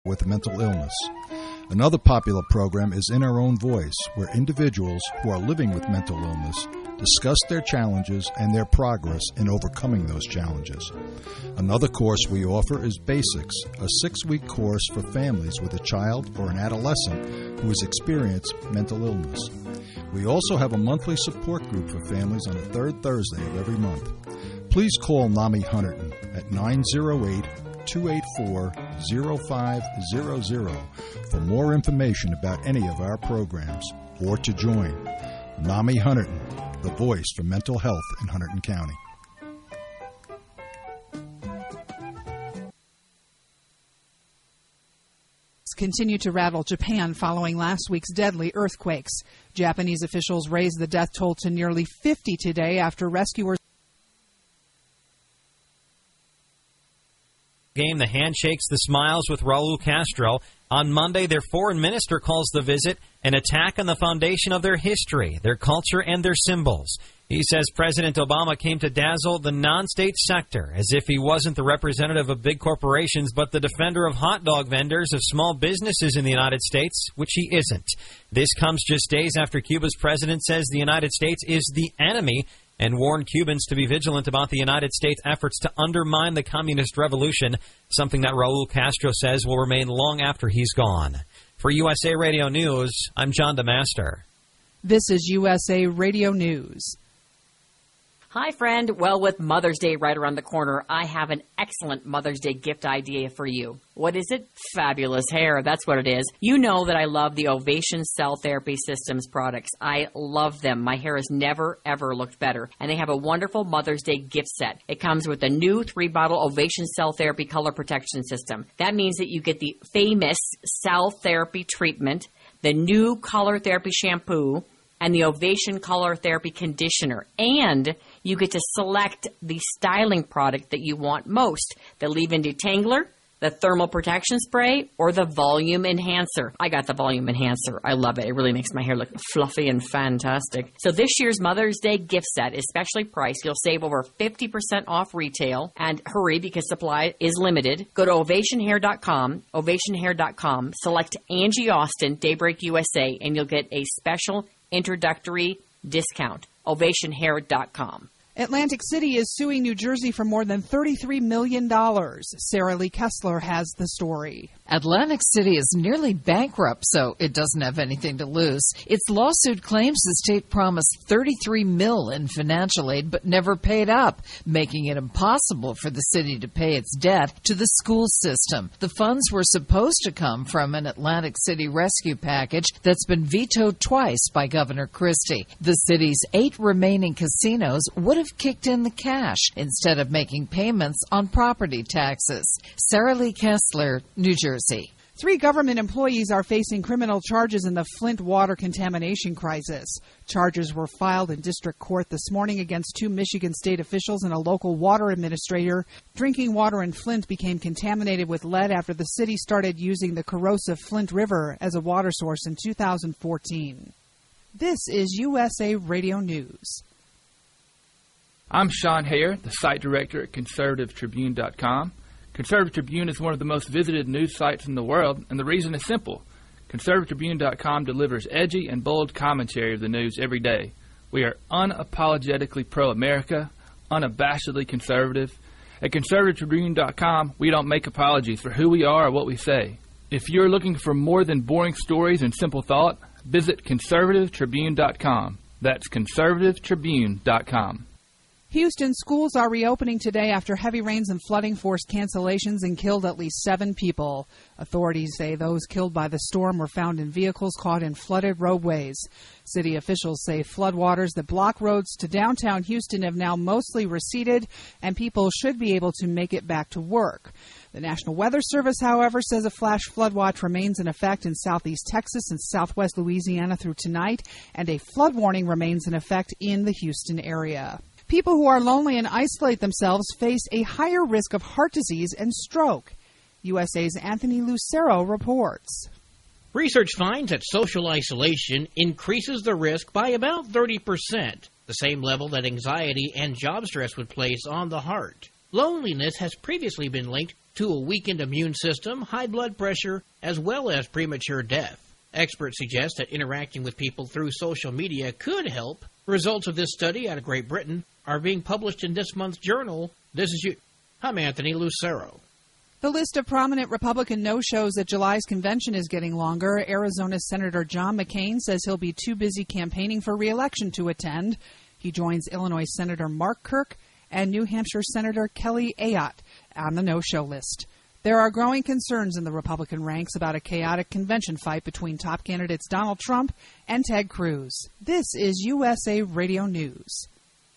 with mental illness. Another popular program is In Our Own Voice, where individuals who are living with mental illness discuss their challenges and their progress in overcoming those challenges. Another course we offer is Basics, a 6-week course for families with a child or an adolescent who has experienced mental illness. We also have a monthly support group for families on the third Thursday of every month. Please call NAMI Hunterton at 908-284-0500 for more information about any of our programs or to join. NAMI Hunterton, the voice for mental health in Hunterdon County. Continue to rattle Japan following last week's deadly earthquakes. Japanese officials raised the death toll to nearly 50 today after rescuers game, the handshakes, the smiles with Raul Castro. On Monday, their foreign minister calls the visit an attack on the foundation of their history, their culture, and their symbols. He says President Obama came to dazzle the non-state sector as if he wasn't the representative of big corporations but the defender of hot dog vendors, of small businesses in the United States, which he isn't. This comes just days after Cuba's president says the United States is the enemy and warned Cubans to be vigilant about the United States' efforts to undermine the communist revolution, something that Raul Castro says will remain long after he's gone. For USA Radio News, I'm John DeMaster. This is USA Radio News. Hi, friend. Well, with Mother's Day right around the corner, I have an excellent Mother's Day gift idea for you. What is it? Fabulous hair. That's what it is. You know that I love the Ovation Cell Therapy Systems products. I love them. My hair has never, ever looked better. And they have a wonderful Mother's Day gift set. It comes with a new 3-bottle Ovation Cell Therapy Color Protection System. That means that you get the famous cell therapy treatment, the new Color Therapy Shampoo, and the Ovation Color Therapy Conditioner. And you get to select the styling product that you want most, the leave-in detangler, the thermal protection spray, or the volume enhancer. I got the volume enhancer. I love it. It really makes my hair look fluffy and fantastic. So this year's Mother's Day gift set is specially priced. You'll save over 50% off retail. And hurry, because supply is limited. Go to ovationhair.com, select Angie Austin, Daybreak USA, and you'll get a special introductory discount. ovationhair.com. Atlantic City is suing New Jersey for more than $33 million. Sarah Lee Kessler has the story. Atlantic City is nearly bankrupt, so it doesn't have anything to lose. Its lawsuit claims the state promised $33 million in financial aid but never paid up, making it impossible for the city to pay its debt to the school system. The funds were supposed to come from an Atlantic City rescue package that's been vetoed twice by Governor Christie. The city's 8 remaining casinos would have kicked in the cash instead of making payments on property taxes. Sarah Lee Kessler, New Jersey. 3 government employees are facing criminal charges in the Flint water contamination crisis. Charges were filed in district court this morning against 2 Michigan state officials and a local water administrator. Drinking water in Flint became contaminated with lead after the city started using the corrosive Flint River as a water source in 2014. This is USA Radio News. I'm Sean Hare, the site director at ConservativeTribune.com. Conservative Tribune is one of the most visited news sites in the world, and the reason is simple. ConservativeTribune.com delivers edgy and bold commentary of the news every day. We are unapologetically pro-America, unabashedly conservative. At ConservativeTribune.com, we don't make apologies for who we are or what we say. If you're looking for more than boring stories and simple thought, visit ConservativeTribune.com. That's ConservativeTribune.com. Houston schools are reopening today after heavy rains and flooding forced cancellations and killed at least 7 people. Authorities say those killed by the storm were found in vehicles caught in flooded roadways. City officials say floodwaters that block roads to downtown Houston have now mostly receded, and people should be able to make it back to work. The National Weather Service, however, says a flash flood watch remains in effect in southeast Texas and southwest Louisiana through tonight, and a flood warning remains in effect in the Houston area. People who are lonely and isolate themselves face a higher risk of heart disease and stroke. USA's Anthony Lucero reports. Research finds that social isolation increases the risk by about 30%, the same level that anxiety and job stress would place on the heart. Loneliness has previously been linked to a weakened immune system, high blood pressure, as well as premature death. Experts suggest that interacting with people through social media could help. Results of this study out of Great Britain are being published in this month's journal. I'm Anthony Lucero. The list of prominent Republican no-shows at July's convention is getting longer. Arizona Senator John McCain says he'll be too busy campaigning for re-election to attend. He joins Illinois Senator Mark Kirk and New Hampshire Senator Kelly Ayotte on the no-show list. There are growing concerns in the Republican ranks about a chaotic convention fight between top candidates Donald Trump and Ted Cruz. This is USA Radio News.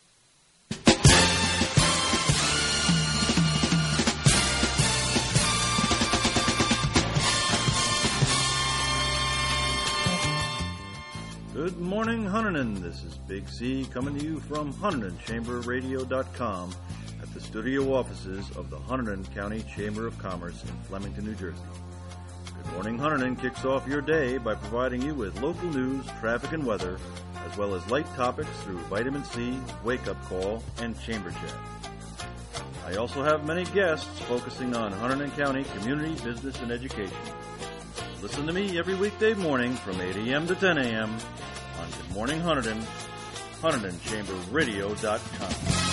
Good morning, Hunterdon. This is Big C coming to you from HunterdonChamberRadio.com at the studio offices of the Hunterdon County Chamber of Commerce in Flemington, New Jersey. Good Morning Hunterdon kicks off your day by providing you with local news, traffic, and weather, as well as light topics through Vitamin C, Wake Up Call, and Chamber Chat. I also have many guests focusing on Hunterdon County community, business, and education. Listen to me every weekday morning from 8 a.m. to 10 a.m. on Good Morning Hunterdon, HunterdonChamberRadio.com.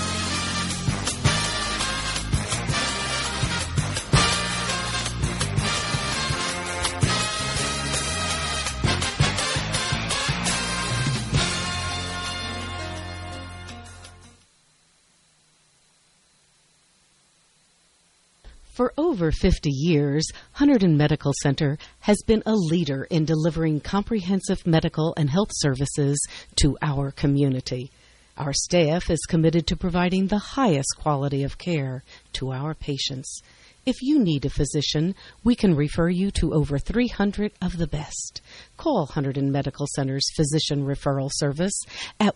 For over 50 years, Hunterdon Medical Center has been a leader in delivering comprehensive medical and health services to our community. Our staff is committed to providing the highest quality of care to our patients. If you need a physician, we can refer you to over 300 of the best. Call Hunterdon Medical Center's Physician Referral Service at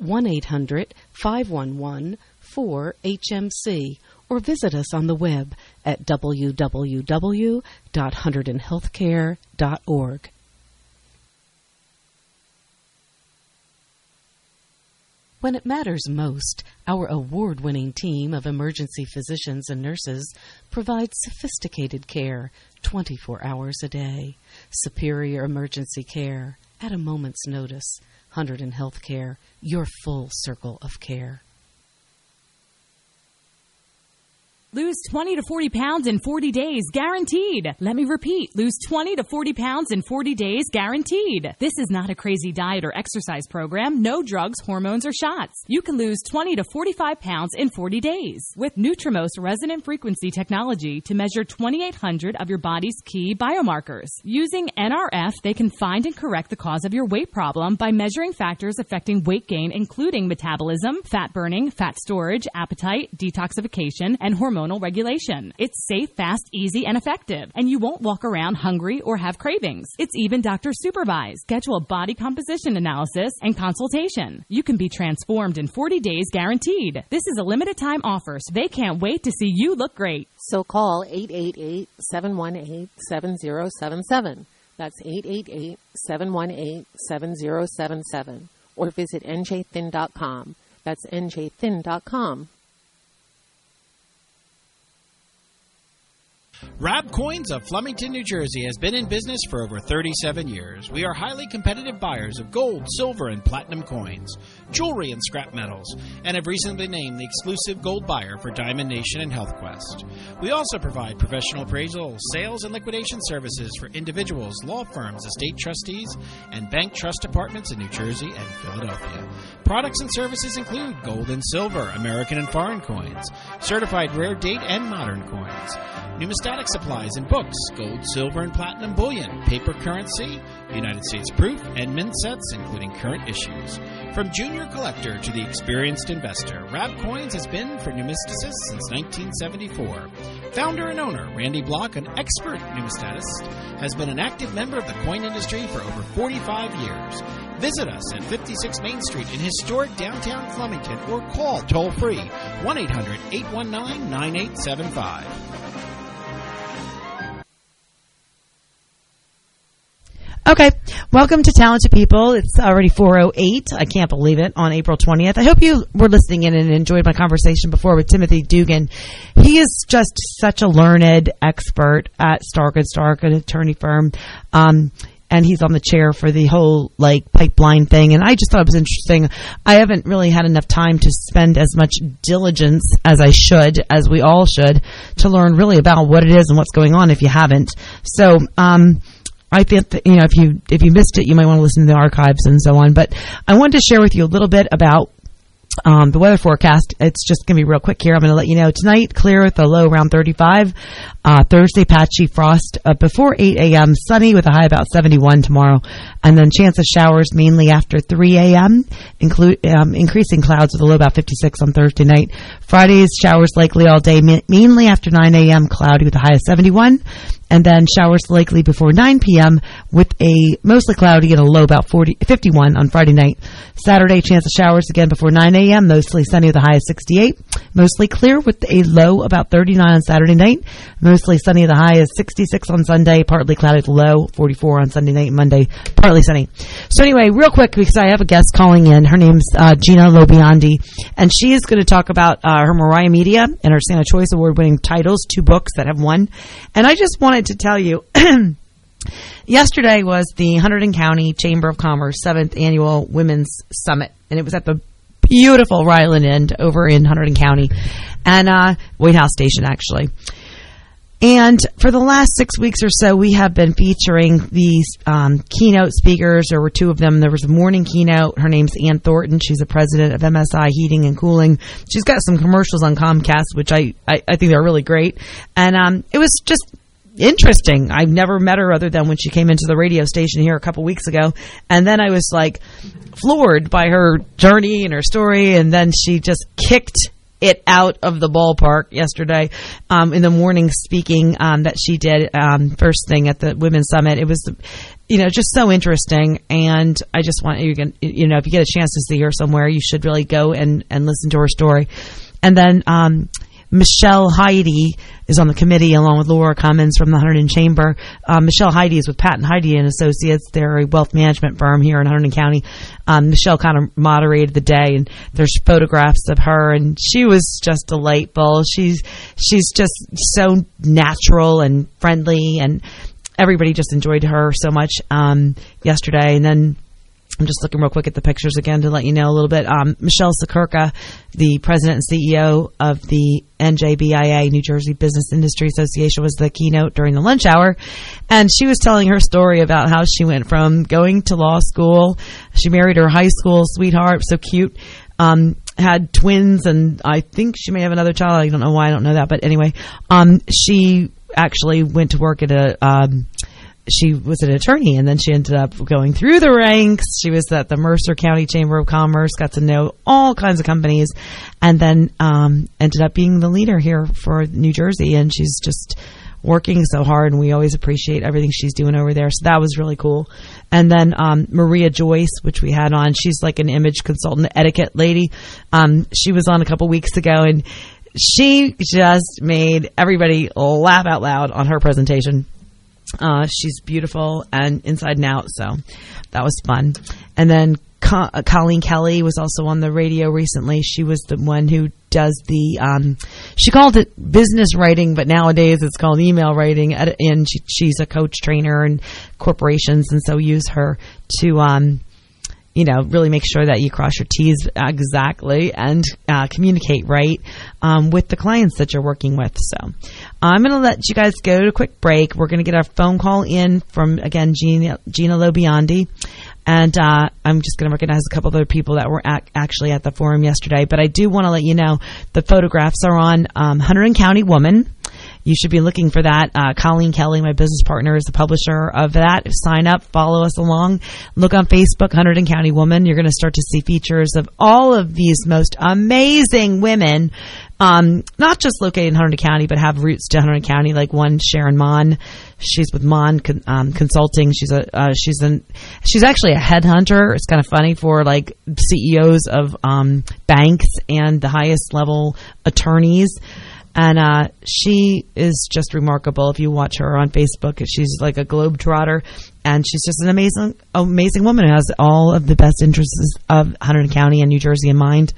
1-800-511-4HMC or visit us on the web at www.hunterdonhealthcare.org. When it matters most, our award-winning team of emergency physicians and nurses provides sophisticated care 24 hours a day. Superior emergency care at a moment's notice. Hunterdon Healthcare, your full circle of care. Lose 20 to 40 pounds in 40 days, guaranteed. Let me repeat, lose 20 to 40 pounds in 40 days, guaranteed. This is not a crazy diet or exercise program, no drugs, hormones, or shots. You can lose 20 to 45 pounds in 40 days with Nutrimost resonant frequency technology to measure 2,800 of your body's key biomarkers. Using NRF, they can find and correct the cause of your weight problem by measuring factors affecting weight gain, including metabolism, fat burning, fat storage, appetite, detoxification, and hormone regulation. It's safe, fast, easy, and effective, and you won't walk around hungry or have cravings. It's even doctor supervised. Schedule a body composition analysis and consultation. You can be transformed in 40 days guaranteed. This is a limited time offer, so they can't wait to see you look great. So call 888-718-7077. That's 888-718-7077. Or visit njthin.com. That's njthin.com. Rab Coins of Flemington, New Jersey has been in business for over 37 years. We are highly competitive buyers of gold, silver, and platinum coins, jewelry, and scrap metals, and have recently been named the exclusive gold buyer for Diamond Nation and HealthQuest. We also provide professional appraisal, sales, and liquidation services for individuals, law firms, estate trustees, and bank trust departments in New Jersey and Philadelphia. Products and services include gold and silver, American and foreign coins, certified rare date and modern coins, numismatic supplies and books, gold, silver, and platinum bullion, paper currency, United States proof, and mint sets, including current issues. From junior collector to the experienced investor, Rab Coins has been for numismaticists since 1974. Founder and owner Randy Block, an expert numismatist, has been an active member of the coin industry for over 45 years. Visit us at 56 Main Street in historic downtown Flemington or call toll-free 1-800-819-9875. Okay, welcome to Talented People. It's already 4:08. I can't believe it, on April 20th. I hope you were listening in and enjoyed my conversation before with Timothy Dugan. He is just such a learned expert at Stark & Stark, an attorney firm. And he's on the chair for the whole, pipeline thing. And I just thought it was interesting. I haven't really had enough time to spend as much diligence as I should, as we all should, to learn really about what it is and what's going on if you haven't. So, I think that, if you missed it, you might want to listen to the archives and so on. But I wanted to share with you a little bit about the weather forecast. It's just going to be real quick here. I'm going to let you know tonight, clear with a low around 35. Thursday, patchy frost before 8 a.m. Sunny with a high about 71 tomorrow. And then chance of showers mainly after 3 a.m. Increasing clouds with a low about 56 on Thursday night. Fridays, showers likely all day, mainly after 9 a.m. Cloudy with a high of 71. And then showers likely before 9 p.m. with a mostly cloudy and a low about 51 on Friday night. Saturday, chance of showers again before 9 a.m. Mostly sunny with a high of 68. Mostly clear with a low about 39 on Saturday night. Mostly sunny with a high of 66 on Sunday. Partly cloudy with a low 44 on Sunday night. Monday, partly sunny. So anyway, real quick, because I have a guest calling in. Her name's Gina Lobiondi. And she is going to talk about her Mariah Media and her Santa Choice Award-winning titles, 2 books that have won. And I just wanted to tell you, yesterday was the Hunterdon County Chamber of Commerce 7th Annual Women's Summit, and it was at the beautiful Ryland Inn over in Hunterdon County, and White House Station, actually. And for the last 6 weeks or so, we have been featuring these keynote speakers. There were 2 of them. There was a morning keynote. Her name's Ann Thornton. She's the president of MSI Heating and Cooling. She's got some commercials on Comcast, which I think they're really great. And it was just interesting. I've never met her other than when she came into the radio station here a couple weeks ago. And then I was floored by her journey and her story. And then she just kicked it out of the ballpark yesterday in the morning speaking that she did first thing at the Women's Summit. It was, just so interesting. And I just want you, if you get a chance to see her somewhere, you should really go and listen to her story. And then Michelle Heidi is on the committee along with Laura Cummins from the Hunterdon Chamber. Michelle Heidi is with Patton Heidi and Associates. They're a wealth management firm here in Hunterdon County. Michelle kind of moderated the day, and there's photographs of her, and she was just delightful. She's just so natural and friendly, and everybody just enjoyed her so much yesterday. And then I'm just looking real quick at the pictures again to let you know a little bit. Michelle Sikorka, the president and CEO of the NJBIA, New Jersey Business Industry Association, was the keynote during the lunch hour. And she was telling her story about how she went from going to law school. She married her high school sweetheart, so cute. Had twins, and I think she may have another child. I don't know why I don't know that. But anyway, she actually went to work at she was an attorney, and then she ended up going through the ranks. She was at the Mercer County Chamber of Commerce, got to know all kinds of companies, and then ended up being the leader here for New Jersey. And she's just working so hard, and we always appreciate everything she's doing over there. So that was really cool. And then Maria Joyce, which we had on, she's like an image consultant, etiquette lady. She was on a couple weeks ago, and she just made everybody laugh out loud on her presentation. She's beautiful and inside and out, so that was fun. And then Colleen Kelly was also on the radio recently. She was the one who does the she called it business writing, but nowadays it's called email writing, and she's a coach trainer in corporations, and so use her to really make sure that you cross your T's exactly and communicate right with the clients that you're working with. So I'm going to let you guys go to a quick break. We're going to get our phone call in from, again, Gina Lobiondi. And I'm just going to recognize a couple of other people that were actually at the forum yesterday. But I do want to let you know the photographs are on Hunterdon County Woman. You should be looking for that. Colleen Kelly, my business partner, is the publisher of that. Sign up, follow us along. Look on Facebook, Hunterdon County Woman. You're going to start to see features of all of these most amazing women, not just located in Hunterdon County, but have roots to Hunterdon County, like one, Sharon Mon. She's with Mon Consulting. She's actually a headhunter. It's kind of funny for like CEOs of banks and the highest level attorneys. And she is just remarkable. If you watch her on Facebook, she's like a globetrotter, and she's just an amazing woman who has all of the best interests of Hunterdon County and New Jersey in mind.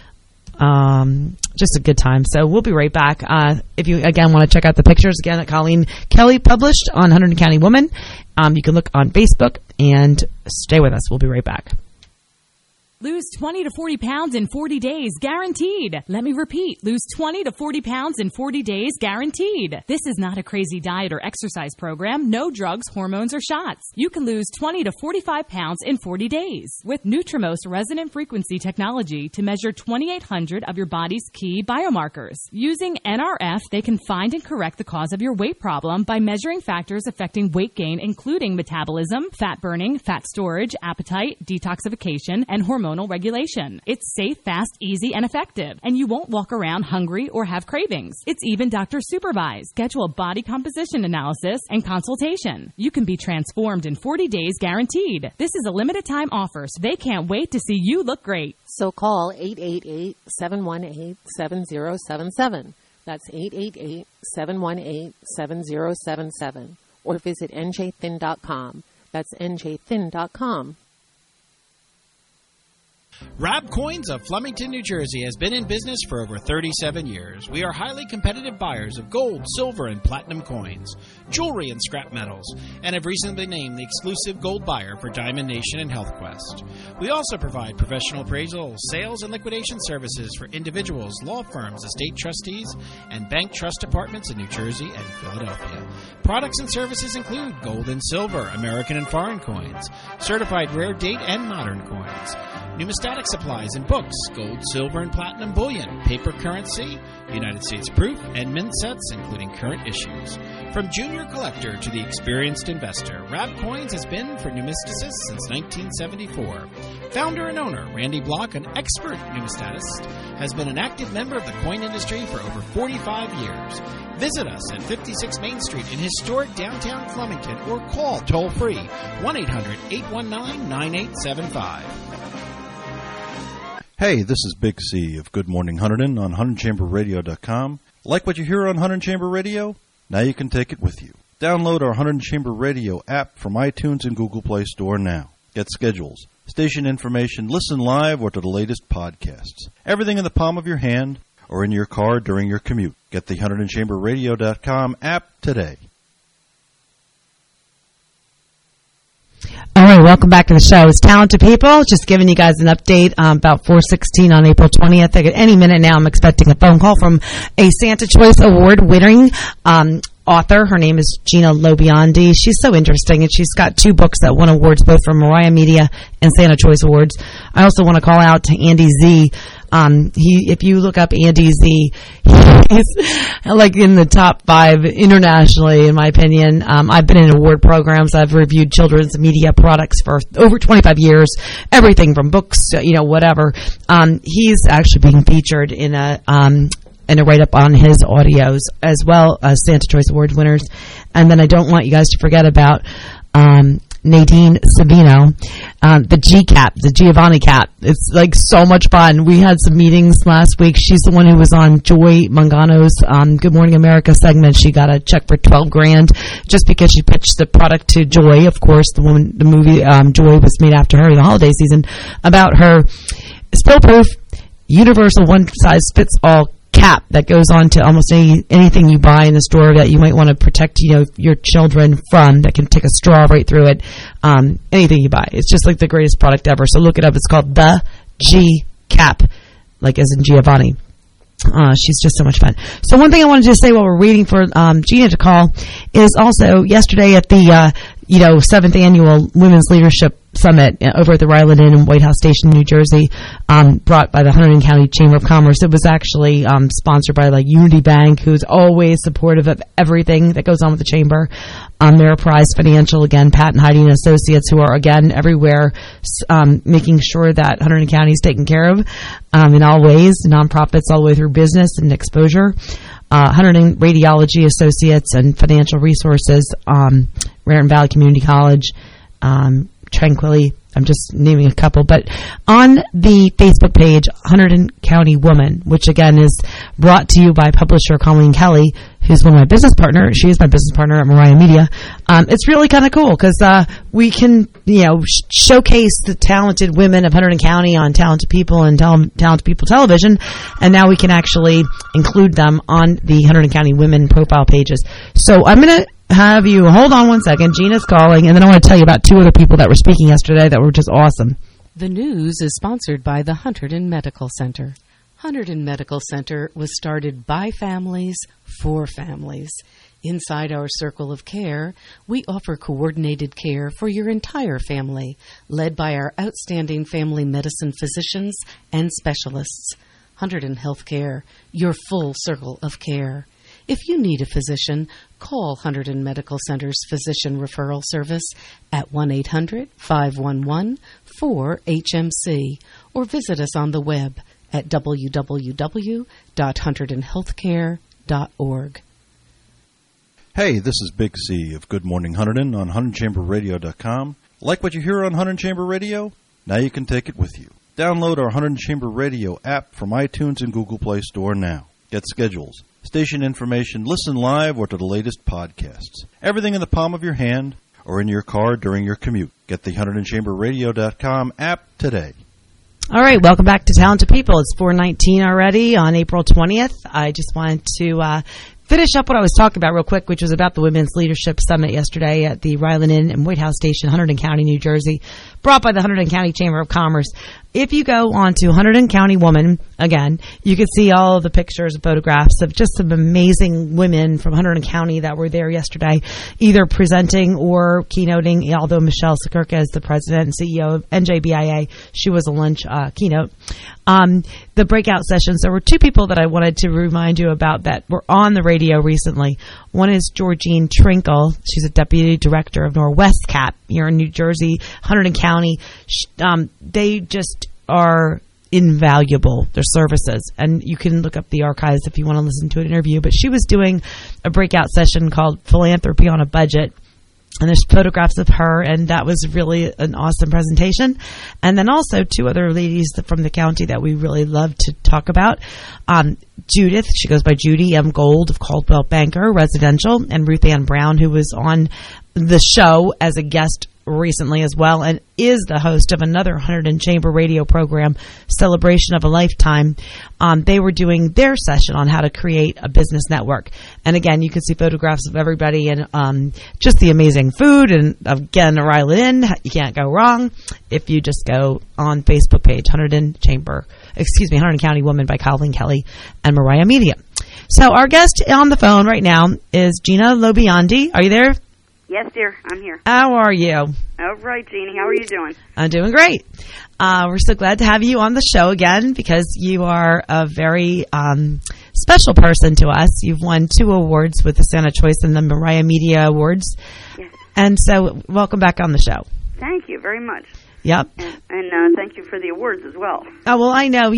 Just a good time. So we'll be right back. If you, again, want to check out the pictures, again, that Colleen Kelly published on Hunterdon County Woman, you can look on Facebook and stay with us. We'll be right back. Lose 20 to 40 pounds in 40 days, guaranteed. Let me repeat. Lose 20 to 40 pounds in 40 days, guaranteed. This is not a crazy diet or exercise program. No drugs, hormones, or shots. You can lose 20 to 45 pounds in 40 days with Nutrimost resonant frequency technology to measure 2,800 of your body's key biomarkers. Using NRF, they can find and correct the cause of your weight problem by measuring factors affecting weight gain, including metabolism, fat burning, fat storage, appetite, detoxification, and hormone regulation. It's safe, fast, easy, and effective, and you won't walk around hungry or have cravings. It's even doctor supervised. Schedule a body composition analysis and consultation. You can be transformed in 40 days guaranteed. This is a limited time offer, so they can't wait to see you look great. So call 888-718-7077. That's 888-718-7077. Or visit njthin.com. That's njthin.com. Rab Coins of Flemington, New Jersey has been in business for over 37 years. We are highly competitive buyers of gold, silver, and platinum coins, jewelry, and scrap metals, and have recently been named the exclusive gold buyer for Diamond Nation and HealthQuest. We also provide professional appraisal, sales, and liquidation services for individuals, law firms, estate trustees, and bank trust departments in New Jersey and Philadelphia. Products and services include gold and silver, American and foreign coins, certified rare date and modern coins, numismatic supplies and books, gold, silver, and platinum bullion, paper currency, United States proof, and mint sets, including current issues. From junior collector to the experienced investor, Rab Coins has been for numisticists since 1974. Founder and owner Randy Block, an expert numismatist, has been an active member of the coin industry for over 45 years. Visit us at 56 Main Street in historic downtown Flemington or call toll-free 1-800-819-9875. Hey, this is Big C of Good Morning Hunterdon on HunterdonChamberRadio.com. Like what you hear on Hunterdon Chamber Radio? Now you can take it with you. Download our Hunterdon Chamber Radio app from iTunes and Google Play Store now. Get schedules, station information, listen live, or to the latest podcasts. Everything in the palm of your hand or in your car during your commute. Get the HunterdonChamberRadio.com app today. All right, welcome back to the show. It's Talented People. Just giving you guys an update about 4:16 on April 20th. Any minute now, I'm expecting a phone call from a Santa Choice Award winning author. Her name is Gina Lobiondi. She's so interesting, and she's got 2 books that won awards both from Mariah Media and Santa Choice Awards. I also want to call out to Andy Z. If you look up Andy Z, he's like in the top 5 internationally, in my opinion. I've been in award programs. I've reviewed children's media products for over 25 years, everything from books to, whatever. He's actually being featured in a write-up on his audios as well as Santa Choice Awards winners. And then I don't want you guys to forget about Nadine Savino, the G-Cap, the Giovanni Cap. It's like so much fun. We had some meetings last week. She's the one who was on Joy Mangano's Good Morning America segment. She got a check for $12,000 just because she pitched the product to Joy. Of course, the movie Joy was made after her in the holiday season, about her spill-proof, universal, one-size-fits-all cap that goes on to almost anything you buy in the store that you might want to protect your children from, that can take a straw right through it. Anything you buy, it's just like the greatest product ever. So look it up. It's called the G Cap, like as in Giovanni. She's just so much fun. So one thing I wanted to say while we're waiting for Gina to call is also yesterday at the 7th annual Women's Leadership Summit over at the Ryland Inn in White House Station, New Jersey, brought by the Hunterdon County Chamber of Commerce. It was actually sponsored by Unity Bank, who's always supportive of everything that goes on with the chamber. Ameriprise Financial, again, Pat and Heidi and Associates, who are again everywhere, making sure that Hunterdon County is taken care of in all ways, nonprofits all the way through business and exposure. Hunterdon Radiology Associates and Financial Resources, Raritan Valley Community College, Tranquilly. I'm just naming a couple. But on the Facebook page, Hunterdon County Woman, which again is brought to you by publisher Colleen Kelly, who's one of my business partners. She is my business partner at Mariah Media. It's really kind of cool because we can, showcase the talented women of Hunterdon County on Talented People and Talented People Television, and now we can actually include them on the Hunterdon County Women profile pages. So I'm going to have you hold on one second. Gina's calling, and then I want to tell you about two other people that were speaking yesterday that were just awesome. The news is sponsored by the Hunterdon Medical Center. Hunterdon Medical Center was started by families for families. Inside our circle of care, we offer coordinated care for your entire family, led by our outstanding family medicine physicians and specialists. Hunterdon Healthcare, your full circle of care. If you need a physician, call Hunterdon Medical Center's Physician Referral Service at 1-800-511-4HMC or visit us on the web at www.hunterdonhealthcare.org. Hey, this is Big C of Good Morning Hunterdon on HunterdonChamberRadio.com. Like what you hear on Hunterdon Chamber Radio? Now you can take it with you. Download our Hunterdon Chamber Radio app from iTunes and Google Play Store now. Get schedules, station information, listen live or to the latest podcasts. Everything in the palm of your hand or in your car during your commute. Get the HunterdonChamberRadio.com app today. All right, welcome back to Talented People. It's 4:19 already on April 20th. I just wanted to finish up what I was talking about real quick, which was about the Women's Leadership Summit yesterday at the Ryland Inn and White House Station, Hunterdon County, New Jersey, brought by the Hunterdon County Chamber of Commerce. If you go on to Hunterdon County Woman, again, you can see all of the pictures and photographs of just some amazing women from Hunterdon County that were there yesterday, either presenting or keynoting, although Michelle Sikirka is the president and CEO of NJBIA. She was a lunch keynote. The breakout sessions, there were two people that I wanted to remind you about that were on the radio recently. One is Georgine Trinkle. She's a deputy director of Norwest Cap here in New Jersey, Hunterdon County. They just are invaluable, their services. And you can look up the archives if you want to listen to an interview. But she was doing a breakout session called Philanthropy on a Budget. And there's photographs of her, and that was really an awesome presentation. And then also two other ladies from the county that we really love to talk about. Judith, she goes by Judy M. Gold of Caldwell Banker Residential, and Ruth Ann Brown, who was on the show as a guest recently as well, and is the host of another Hunterdon Chamber radio program, Celebration of a Lifetime. They were doing their session on how to create a business network. And again, you can see photographs of everybody and just the amazing food. And again, Ryland Inn, you can't go wrong if you just go on Facebook page, Hunterdon County Woman by Colleen Kelly and Mariah Media. So our guest on the phone right now is Gina Lobiondi. Are you there? Yes, dear. I'm here. How are you? All right, Jeannie. How are you doing? I'm doing great. We're so glad to have you on the show again because you are a very special person to us. You've won 2 awards with the Santa Choice and the Mariah Media Awards. Yes. And so welcome back on the show. Thank you very much. Yep. And thank you for the awards as well. Oh, well, I know.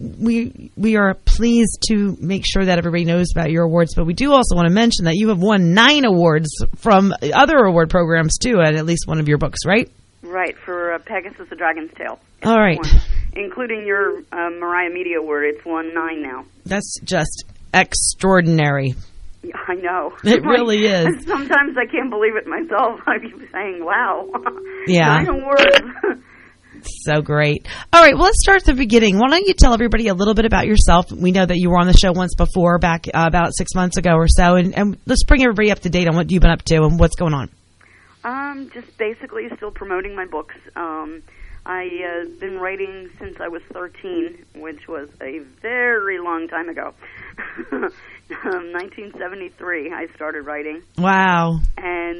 We are pleased to make sure that everybody knows about your awards, but we do also want to mention that you have won 9 awards from other award programs, too, at least one of your books, right? Right, for Pegasus: The Dragon's Tale. All right. Including your Mariah Media Award. It's won 9 now. That's just extraordinary. I know. It really is. Sometimes I can't believe it myself. I keep saying, wow. Yeah. 9 awards. So great. All right, well, let's start at the beginning. Why don't you tell everybody a little bit about yourself? We know that you were on the show once before, back about 6 months ago or so, and let's bring everybody up to date on what you've been up to and what's going on. Just basically still promoting my books. I've been writing since I was 13, which was a very long time ago. 1973, I started writing. Wow. And,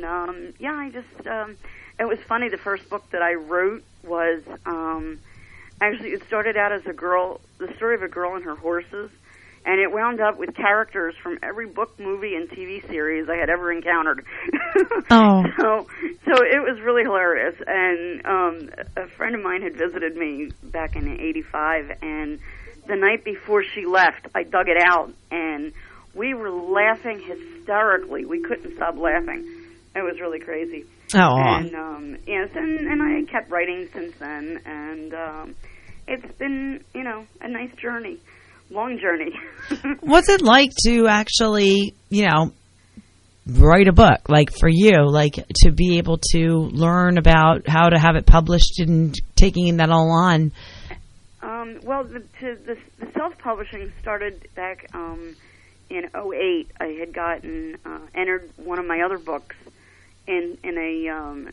it was funny. The first book that I wrote was, actually, it started out as the story of a girl and her horses. And it wound up with characters from every book, movie, and TV series I had ever encountered. Oh. So it was really hilarious. And a friend of mine had visited me back in '85, and the night before she left, I dug it out, and we were laughing hysterically. We couldn't stop laughing. It was really crazy. Oh. And yes, and I kept writing since then, and it's been, you know, a nice journey, long journey. What's it like to actually, you know, write a book, like for you, like to be able to learn about how to have it published and taking that all on? Well, the self-publishing started back in 2008. I had gotten entered one of my other books in a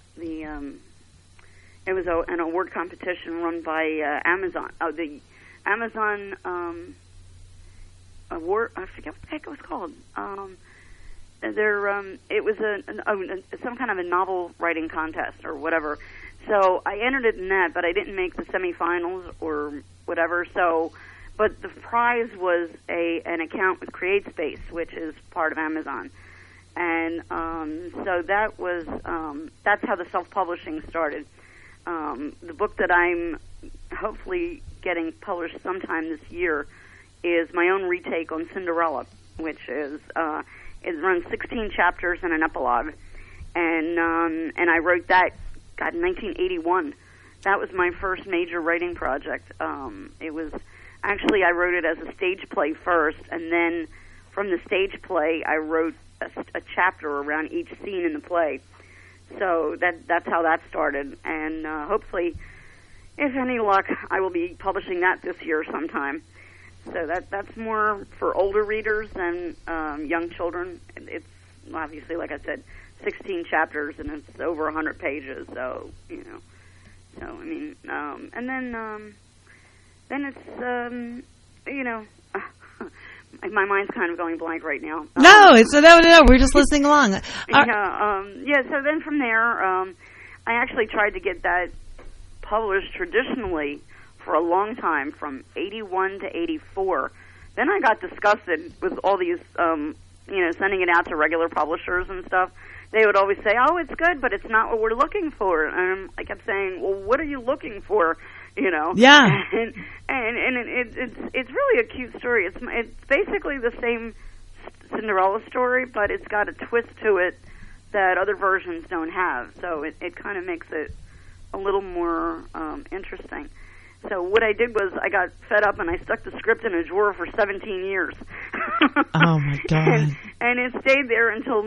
it was an award competition run by Amazon. The Amazon award. I forget what the heck it was called. It was some kind of a novel writing contest or whatever. So I entered it in that, but I didn't make the semifinals or whatever. So, but the prize was an account with CreateSpace, which is part of Amazon, and so that was that's how the self-publishing started. The book that I'm hopefully getting published sometime this year is my own retake on Cinderella, which is it runs 16 chapters and an epilogue, and I wrote that, God, in 1981. That was my first major writing project. It was actually, I wrote it as a stage play first, and then from the stage play, I wrote a chapter around each scene in the play. So that's how that started, and hopefully, if any luck, I will be publishing that this year sometime. So that's more for older readers than young children. It's obviously, like I said, 16 chapters, and it's over 100 pages. So, you know, so I mean, and then it's you know, my mind's kind of going blank right now. No, we're just listening along. Yeah. So then from there, I actually tried to get that published traditionally for a long time, from 81 to 84. Then I got disgusted with all these, you know, sending it out to regular publishers and stuff. They would always say, "Oh, it's good, but it's not what we're looking for." And I kept saying, "Well, what are you looking for?" You know? Yeah. And it's really a cute story. It's basically the same Cinderella story, but it's got a twist to it that other versions don't have. So it kind of makes it a little more interesting. So what I did was I got fed up and I stuck the script in a drawer for 17 years. Oh, my God. And it stayed there until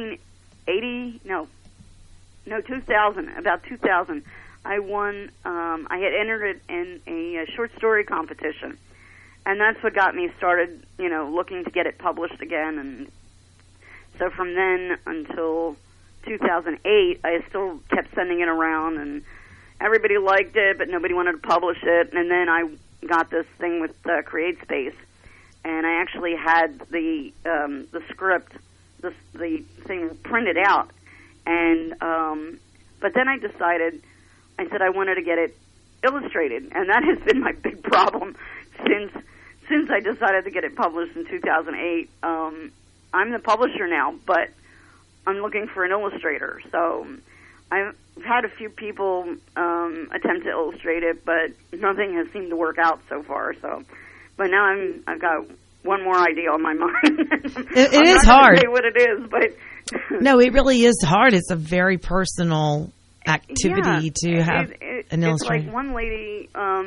2000, about 2000. I won, I had entered it in a short story competition. And that's what got me started, you know, looking to get it published again. And so from then until 2008, I still kept sending it around, and everybody liked it, but nobody wanted to publish it. And then I got this thing with CreateSpace, and I actually had the script, the thing printed out. And but then I said I wanted to get it illustrated, and that has been my big problem since I decided to get it published in 2008. I'm the publisher now, but I'm looking for an illustrator. So I've had a few people attempt to illustrate it, but nothing has seemed to work out so far. So, but now I've got one more idea on my mind. It I'm is not hard. Say what it is, but no, it really is hard. It's a very personal activity to have an illustrator. It's like one lady.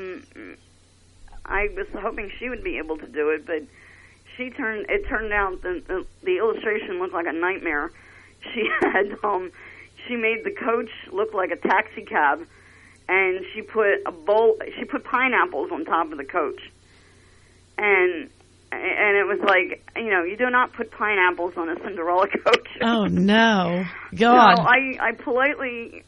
I was hoping she would be able to do it, but it turned out the illustration looked like a nightmare. She had she made the coach look like a taxi cab, and she put pineapples on top of the coach, and it was like, you know, you do not put pineapples on a Cinderella coach. Oh no, God! So I politely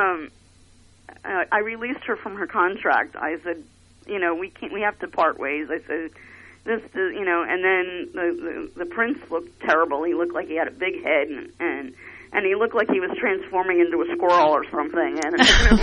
I released her from her contract. I said, you know, we have to part ways. I said, you know, and then the prince looked terrible. He looked like he had a big head, and he looked like he was transforming into a squirrel or something. And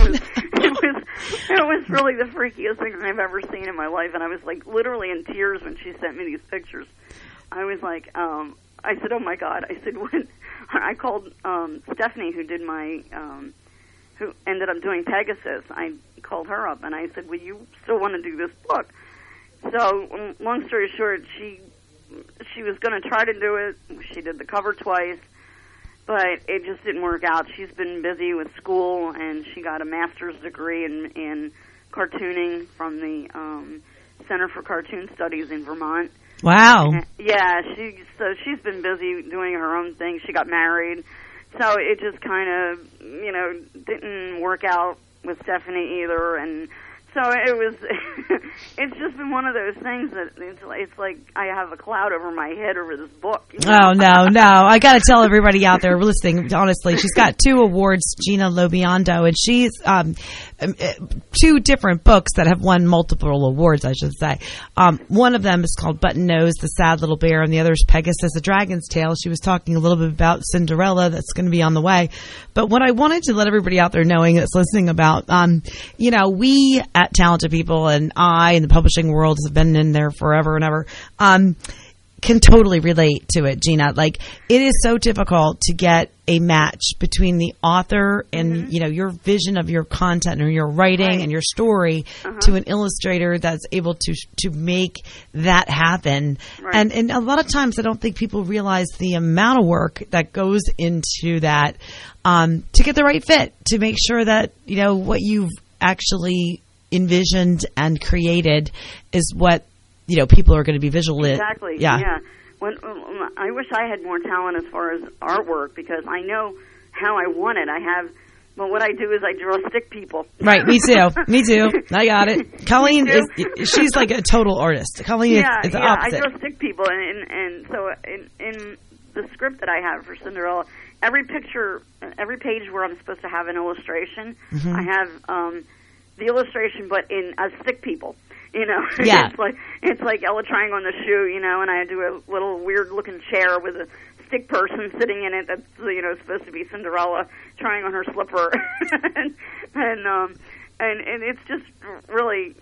it was really the freakiest thing I've ever seen in my life. And I was like literally in tears when she sent me these pictures. I was like, I said, oh my God. I said, when I called Stephanie, who did my who ended up doing Pegasus. I called her up and I said, well, you still want to do this book? So, long story short, she was going to try to do it. She did the cover twice, but it just didn't work out. She's been busy with school, and she got a master's degree in cartooning from the Center for Cartoon Studies in Vermont. Wow. Yeah, she's been busy doing her own thing. She got married, so it just kind of, didn't work out with Stephanie either, and so it was. It's just been one of those things that it's like I have a cloud over my head over this book. Oh, no. I got to tell everybody out there listening, honestly, she's got 2 awards, Gina Lobiondo, and she's 2 different books that have won multiple awards, I should say. One of them is called Button Nose, the Sad Little Bear, and the other is Pegasus, the Dragon's Tale. She was talking a little bit about Cinderella that's going to be on the way. But what I wanted to let everybody out there knowing that's listening about, we at Talented People, and I in the publishing world have been in there forever and ever, can totally relate to it, Gina. Like, it is so difficult to get a match between the author and, your vision of your content or your writing and your story to an illustrator that's able to make that happen. Right. And a lot of times I don't think people realize the amount of work that goes into that, to get the right fit, to make sure that, what you've actually envisioned and created is what people are going to be visually. Exactly. Yeah. When I wish I had more talent as far as artwork, because I know how I want it. But what I do is I draw stick people. Right. Me too. I got it. Colleen she's like a total artist. Colleen is the opposite. I draw stick people, and so in the script that I have for Cinderella, every page where I'm supposed to have an illustration, I have the illustration, but in stick people. Yeah. it's like Ella trying on the shoe, and I do a little weird looking chair with a stick person sitting in it that's supposed to be Cinderella trying on her slipper, and it's just really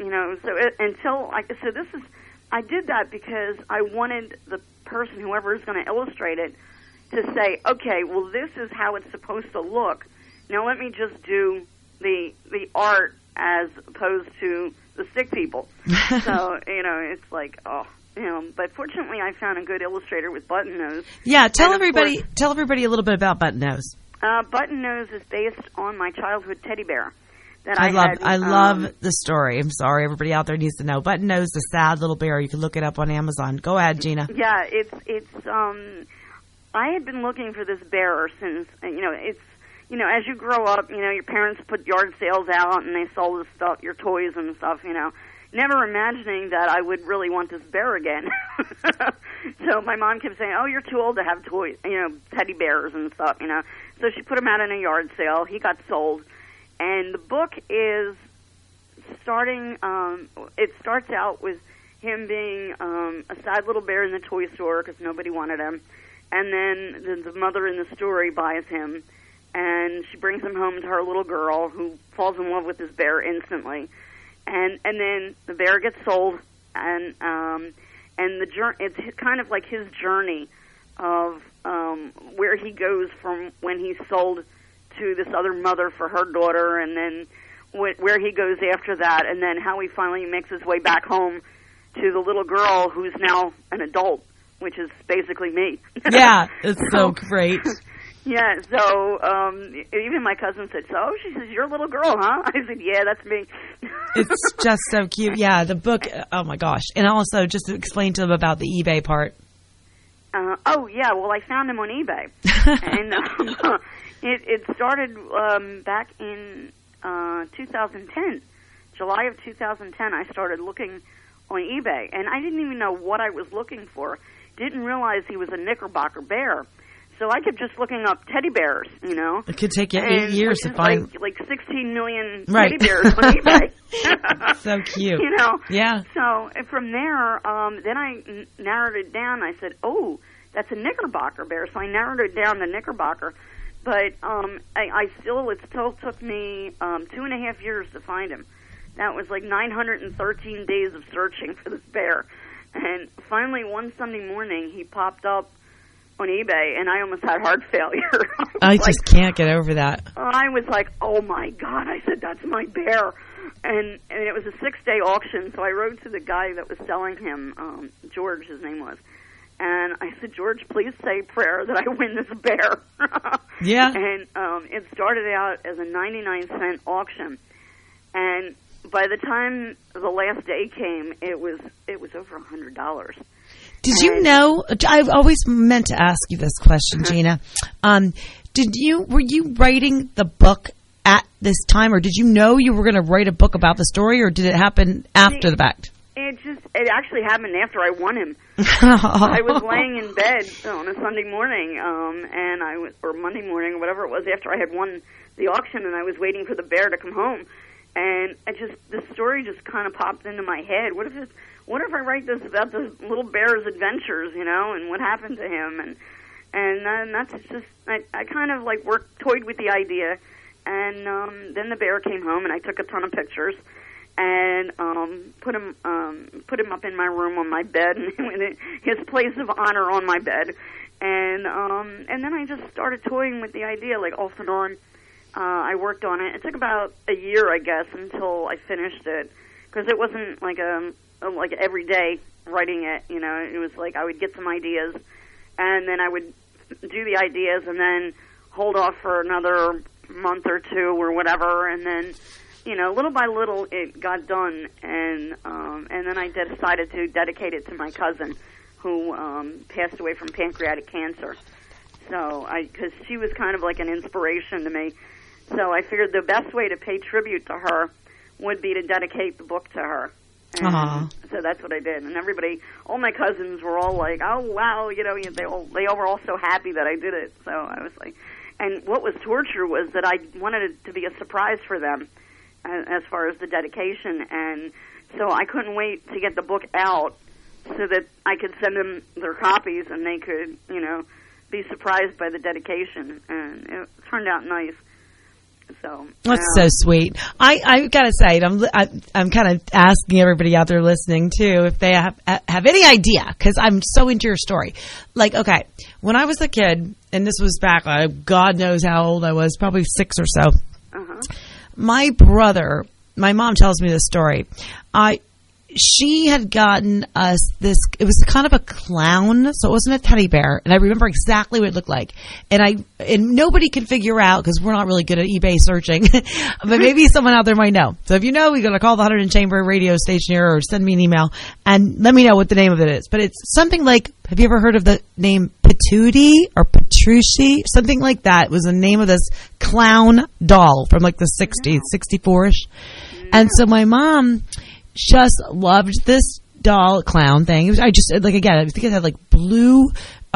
I did that because I wanted the person, whoever is going to illustrate it, to say, okay, well, this is how it's supposed to look. Now let me just do the art as opposed to the stick people. So, it's like, but fortunately I found a good illustrator with Button Nose. Yeah, tell everybody a little bit about Button Nose. Button Nose is based on my childhood teddy bear that I love the story. I'm sorry, everybody out there needs to know. Button Nose, the Sad Little Bear. You can look it up on Amazon. Go ahead, Gina. Yeah, it's I had been looking for this bear since, it's, as you grow up, your parents put yard sales out and they sold the stuff, your toys and stuff, never imagining that I would really want this bear again. So my mom kept saying, oh, you're too old to have toys, teddy bears and stuff, So she put him out in a yard sale. He got sold. And the book is it starts out with him being a sad little bear in the toy store because nobody wanted him. And then the mother in the story buys him, and she brings him home to her little girl, who falls in love with this bear instantly. And then the bear gets sold, and it's kind of like his journey of where he goes from when he's sold to this other mother for her daughter, and then where he goes after that, and then how he finally makes his way back home to the little girl who's now an adult, which is basically me. Yeah, it's so great. Yeah, so even my cousin said, so she says, you're a little girl, huh? I said, yeah, that's me. It's just so cute. Yeah, the book, oh my gosh. And also, just to explain to them about the eBay part. Yeah, well, I found him on eBay. And it started back in 2010. July of 2010, I started looking on eBay. And I didn't even know what I was looking for. Didn't realize he was a Knickerbocker bear. So I kept just looking up teddy bears, It could take you 8 years to find... Like 16 million teddy bears on eBay. So cute. Yeah. So from there, then I narrowed it down. I said, oh, that's a Knickerbocker bear. So I narrowed it down to Knickerbocker. But it still took me 2.5 years to find him. That was like 913 days of searching for this bear. And finally, one Sunday morning, he popped up on eBay, and I almost had heart failure. I just can't get over that. I was like, oh, my God. I said, that's my bear. And it was a 6-day auction, so I wrote to the guy that was selling him, George, his name was. And I said, George, please say a prayer that I win this bear. Yeah. And it started out as a 99-cent auction. And by the time the last day came, it was over $100. Did you know? I've always meant to ask you this question, Gina. Were you writing the book at this time, or did you know you were going to write a book about the story, or did it happen after the fact? It actually happened after I won him. I was laying in bed on a Sunday morning, or Monday morning, or whatever it was, after I had won the auction, and I was waiting for the bear to come home. And the story just kind of popped into my head. What if I write this about this little bear's adventures, and what happened to him, and that's just I kind of like toyed with the idea, and then the bear came home, and I took a ton of pictures, and put him up in my room on my bed, and his place of honor on my bed, and then I just started toying with the idea, like off and on. I worked on it. It took about a year, I guess, until I finished it, because it wasn't like every day writing it. It was like I would get some ideas, and then I would do the ideas, and then hold off for another month or two or whatever, and then little by little it got done, and then I decided to dedicate it to my cousin, who passed away from pancreatic cancer. So because she was kind of like an inspiration to me. So I figured the best way to pay tribute to her would be to dedicate the book to her. And so that's what I did. And everybody, all my cousins were all like, oh, wow, they all were all so happy that I did it. So I was like, and what was torture was that I wanted it to be a surprise for them as far as the dedication. And so I couldn't wait to get the book out so that I could send them their copies and they could, be surprised by the dedication. And it turned out nice. So that's so sweet. I gotta say, I'm kind of asking everybody out there listening too if they have any idea, because I'm so into your story. Like, okay, when I was a kid, and this was back, God knows how old I was, probably 6 or so. My brother, my mom tells me this story. She had gotten us this, it was kind of a clown, so it wasn't a teddy bear, and I remember exactly what it looked like. And nobody can figure out, because we're not really good at eBay searching, but maybe someone out there might know. So if you know, you're going to call the 100 Chamber radio station here, or send me an email, and let me know what the name of it is. But it's something like, have you ever heard of the name Patootie or Petrucci? Something like that. It was the name of this clown doll from like the 60s, 64-ish. And so my mom just loved this doll clown thing. I think it had like blue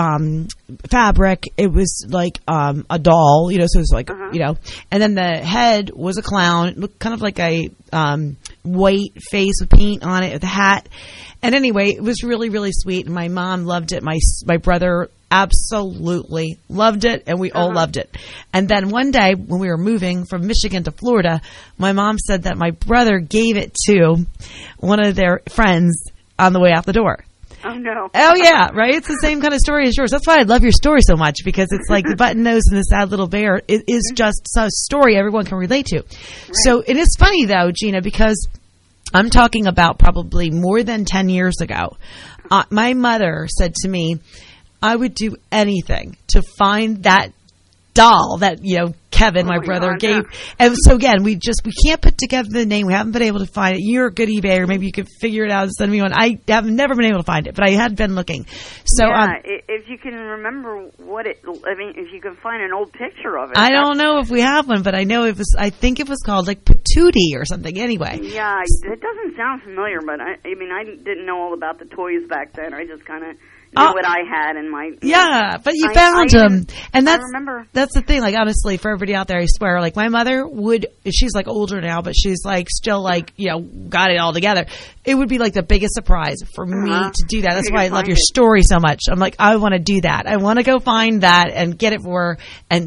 fabric. It was like a doll, so it was like, and then the head was a clown. It looked kind of like a white face with paint on it with a hat. And anyway, it was really, really sweet. And my mom loved it. My brother absolutely loved it, and we all loved it. And then one day when we were moving from Michigan to Florida, my mom said that my brother gave it to one of their friends on the way out the door. Oh, no. Oh, yeah, right? It's the same kind of story as yours. That's why I love your story so much, because it's like the button nose and the sad little bear. It is just a story everyone can relate to. Right. So it is funny, though, Gina, because I'm talking about probably more than 10 years ago. My mother said to me, I would do anything to find that doll that, Kevin, my brother, gave. And so again, we can't put together the name. We haven't been able to find it. You're a good eBayer. Maybe you could figure it out and send me one. I have never been able to find it, but I had been looking. So, if you can remember if you can find an old picture of it. I don't know if we have one, but I know I think it was called like Patootie or something anyway. Yeah, it doesn't sound familiar, but I didn't know all about the toys back then. I just kind of knew what I had in my... Yeah, but you found them. And I remember. That's the thing, like, honestly, for everybody out there, I swear, like, my mother she's, like, older now, but she's, like, still, like, got it all together. It would be, like, the biggest surprise for me to do that. That's why I love your story so much. I'm like, I want to do that. I want to go find that and get it for her and then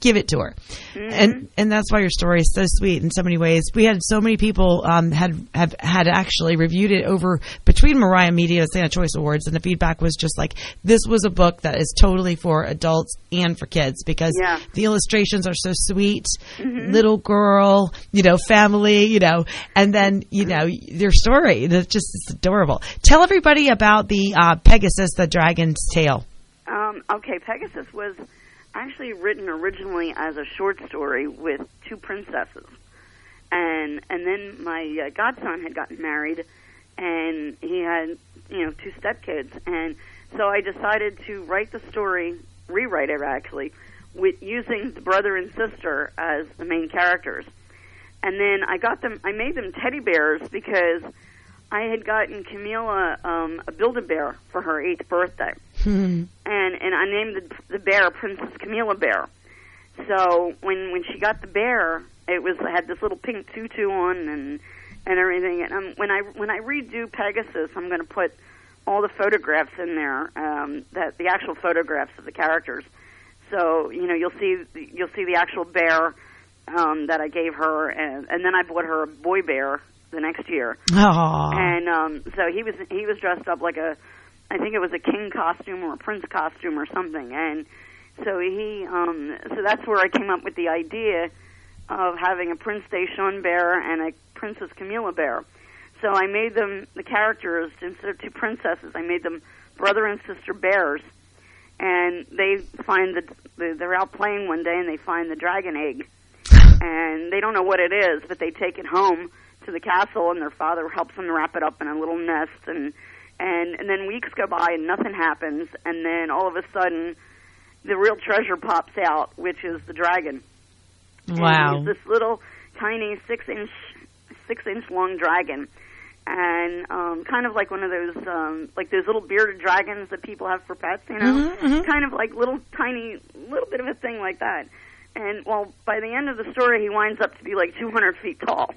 give it to her. And that's why your story is so sweet in so many ways. We had so many people had actually reviewed it over between Mariah Media and Santa Choice Awards, and the feedback was just like, this was a book that is totally for adults and for kids, because the illustrations are so sweet. Little girl, family, and then their story that's just adorable. Tell everybody about the Pegasus, the Dragon's Tale. Okay, Pegasus was actually written originally as a short story with two princesses, and then my godson had gotten married, and he had two stepkids, and so I decided to write the story, rewrite it actually, with using the brother and sister as the main characters, and then I made them teddy bears because I had gotten Camila a Build-A-Bear for her 8th birthday. And I named the bear Princess Camila Bear. So when she got the bear, it had this little pink tutu on and everything. And when I redo Pegasus, I'm going to put all the photographs in there, that the actual photographs of the characters. So you'll see the actual bear that I gave her, and then I bought her a boy bear the next year. Aww. And so he was dressed up like I think it was a king costume or a prince costume or something, and so so that's where I came up with the idea of having a Prince Deshaun bear and a Princess Camila bear. So I made them, the characters, instead of two princesses, I made them brother and sister bears, and they find they're out playing one day and they find the dragon egg, and they don't know what it is, but they take it home to the castle, and their father helps them wrap it up in a little nest, and then weeks go by and nothing happens, and then all of a sudden the real treasure pops out, which is the dragon. Wow. And he's this little tiny 6-inch long dragon, and kind of like one of those like those little bearded dragons that people have for pets, kind of like little bit of a thing like that. And by the end of the story, he winds up to be like 200 feet tall.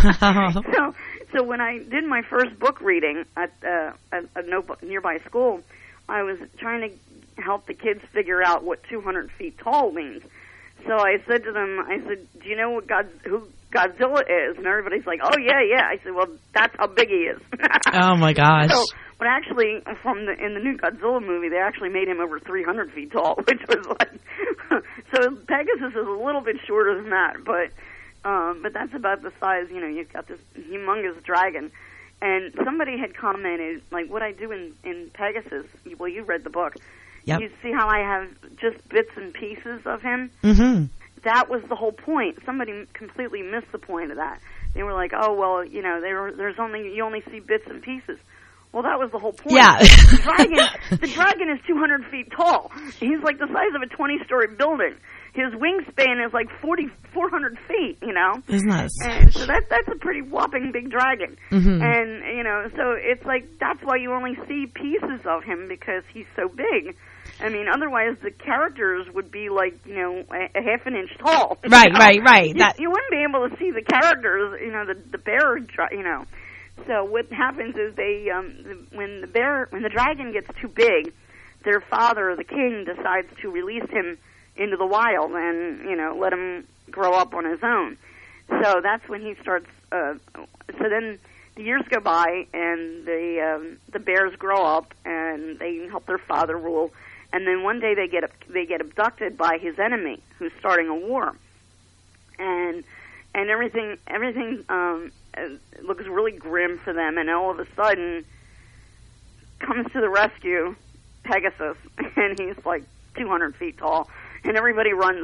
So when I did my first book reading at a nearby school, I was trying to help the kids figure out what 200 feet tall means. So I said to them, do you know who Godzilla is? And everybody's like, oh, yeah. I said, well, that's how big he is. Oh, my gosh. But actually, in the new Godzilla movie, they actually made him over 300 feet tall, which was like... So Pegasus is a little bit shorter than that, but that's about the size, you've got this humongous dragon. And somebody had commented, like, what I do in Pegasus, well, you read the book. Yep. You see how I have just bits and pieces of him? Mm-hmm. That was the whole point. Somebody completely missed the point of that. They were like, oh, well, you only see bits and pieces. Well, that was the whole point. Yeah. The dragon is 200 feet tall. He's like the size of a 20-story building. His wingspan is like 400 feet, Isn't that and so that's a pretty whopping big dragon. Mm-hmm. And, so it's like that's why you only see pieces of him, because he's so big. I mean, otherwise the characters would be like, a half an inch tall. Right. You wouldn't be able to see the characters, the bear, So what happens is when the dragon gets too big, their father, the king, decides to release him into the wild and let him grow up on his own. So that's when he starts. So then the years go by and the bears grow up and they help their father rule. And then one day they get abducted by his enemy, who's starting a war, and everything looks really grim for them. And all of a sudden, comes to the rescue Pegasus, and he's like 200 feet tall, and everybody runs.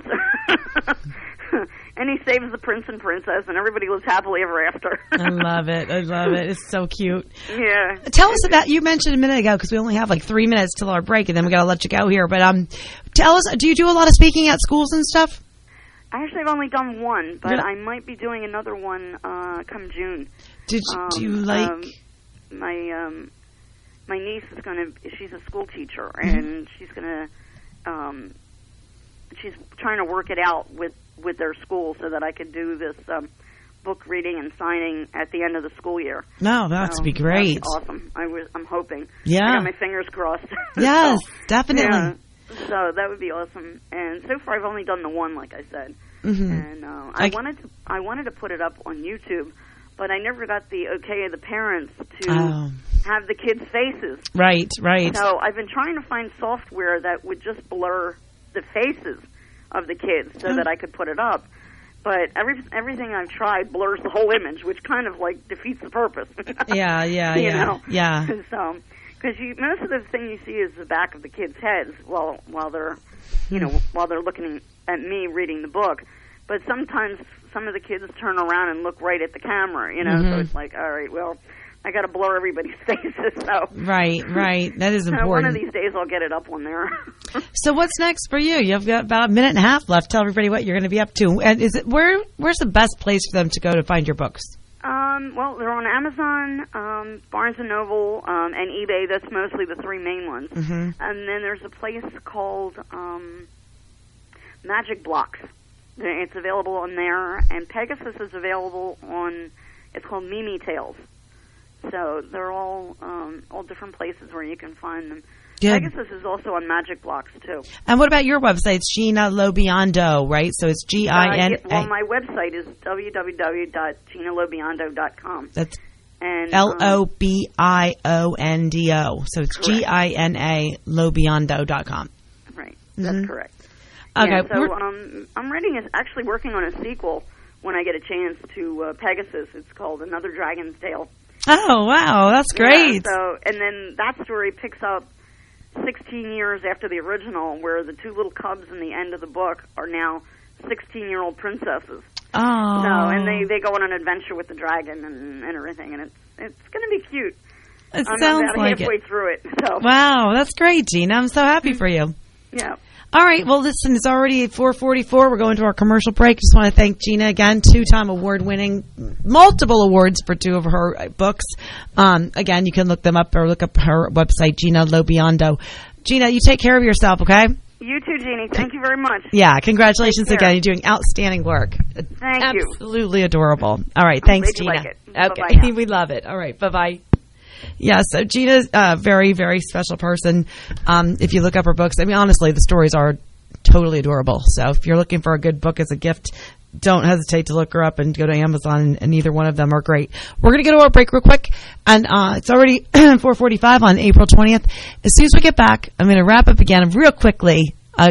And he saves the prince and princess, and everybody lives happily ever after. I love it. It's so cute. Yeah. Tell us about, you mentioned a minute ago, because we only have like 3 minutes till our break, and then we got to let you go here. But tell us, do you do a lot of speaking at schools and stuff? Actually, I've only done one, but I might be doing another one come June. Do you like... my niece is she's a school teacher, and she's she's trying to work it out with their school so that I could do this book reading and signing at the end of the school year. No, that'd be great. That's awesome. I'm hoping. Yeah. I got my fingers crossed. Yes, definitely. So that would be awesome. And so far, I've only done the one, like I said. Mm-hmm. And I wanted to put it up on YouTube, but I never got the okay of the parents to have the kids' faces. Right. So I've been trying to find software that would just blur the faces of the kids so that I could put it up. But everything I've tried blurs the whole image, which kind of like defeats the purpose. Yeah. So, because most of the thing you see is the back of the kids' heads while they're, while they're looking at me reading the book. But sometimes some of the kids turn around and look right at the camera, So it's like, all right, well, I got to blur everybody's faces. So Right. That is important. One of these days I'll get it up on there. So what's next for you? You've got about a minute and a half left. Tell everybody what you're going to be up to. And where's the best place for them to go to find your books? Well, they're on Amazon, Barnes & Noble, and eBay. That's mostly the three main ones. Mm-hmm. And then there's a place called Magic Blocks. It's available on there. And Pegasus is available on, it's called Mimi Tales. So they're all different places where you can find them. Good. Pegasus is also on Magic Blocks, too. And what about your website? It's Gina Lobiondo, right? So it's Gina. Well, my website is www.ginalobiondo.com. That's and Lobiondo. So it's Gina Lobiondo.com. Right. That's correct. Okay. Yeah, so I'm actually working on a sequel when I get a chance to Pegasus. It's called Another Dragon's Tale. Oh, wow. That's great. Yeah, and then that story picks up 16 years after the original, where the two little cubs in the end of the book are now 16-year-old princesses. Oh. So, and they go on an adventure with the dragon and everything, and it's going to be cute. It I'm sounds about like halfway through it. So. Wow, that's great, Gina. I'm so happy for you. Yeah. All right. Well, listen, it's already 4:44. We're going to our commercial break. Just want to thank Gina again, 2-time award-winning, multiple awards for 2 of her books. Again, you can look them up or look up her website, Gina Lobiondo. Gina, you take care of yourself, okay? You too, Jeannie. Thank you very much. Yeah. Congratulations again. You're doing outstanding work. Thank you. Absolutely adorable. All right. Thanks, Gina. Like it. Okay. We love it. All right. Bye-bye. Yeah, so Gina's a very, very special person. If you look up her books, I mean, honestly, the stories are totally adorable. So if you're looking for a good book as a gift, don't hesitate to look her up and go to Amazon, and either one of them are great. We're going to go to our break real quick, and it's already 4:45 on April 20th. As soon as we get back, I'm going to wrap up again real quickly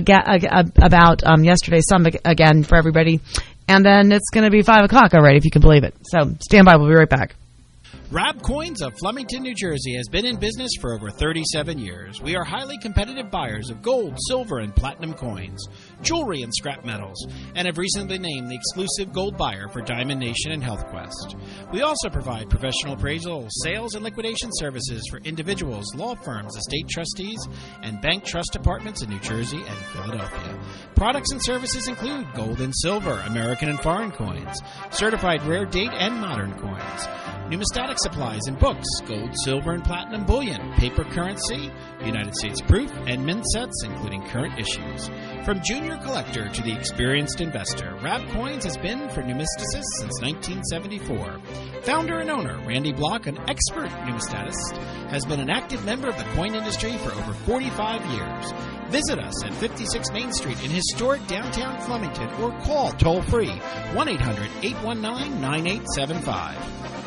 about yesterday's summit again for everybody, and then it's going to be 5 o'clock already, if you can believe it. So stand by. We'll be right back. Rab Coins of Flemington, New Jersey has been in business for over 37 years. We are highly competitive buyers of gold, silver, and platinum coins, jewelry, and scrap metals, and have recently been named the exclusive gold buyer for Diamond Nation and HealthQuest. We also provide professional appraisal, sales, and liquidation services for individuals, law firms, estate trustees, and bank trust departments in New Jersey and Philadelphia. Products and services include gold and silver, American and foreign coins, certified rare date and modern coins, numismatic supplies and books, gold, silver, and platinum bullion, paper currency, United States proof, and mint sets, including current issues. From junior collector to the experienced investor, Rab Coins has been for numisticists since 1974. Founder and owner Randy Block, an expert numismatist, has been an active member of the coin industry for over 45 years. Visit us at 56 Main Street in historic downtown Flemington or call toll-free 1-800-819-9875.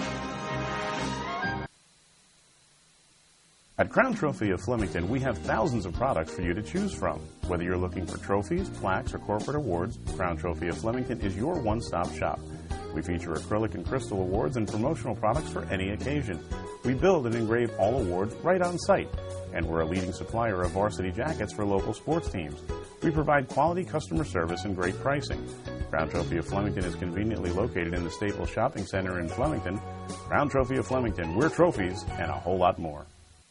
At Crown Trophy of Flemington, we have thousands of products for you to choose from. Whether you're looking for trophies, plaques, or corporate awards, Crown Trophy of Flemington is your one-stop shop. We feature acrylic and crystal awards and promotional products for any occasion. We build and engrave all awards right on site, and we're a leading supplier of varsity jackets for local sports teams. We provide quality customer service and great pricing. Crown Trophy of Flemington is conveniently located in the Staples Shopping Center in Flemington. Crown Trophy of Flemington, we're trophies and a whole lot more.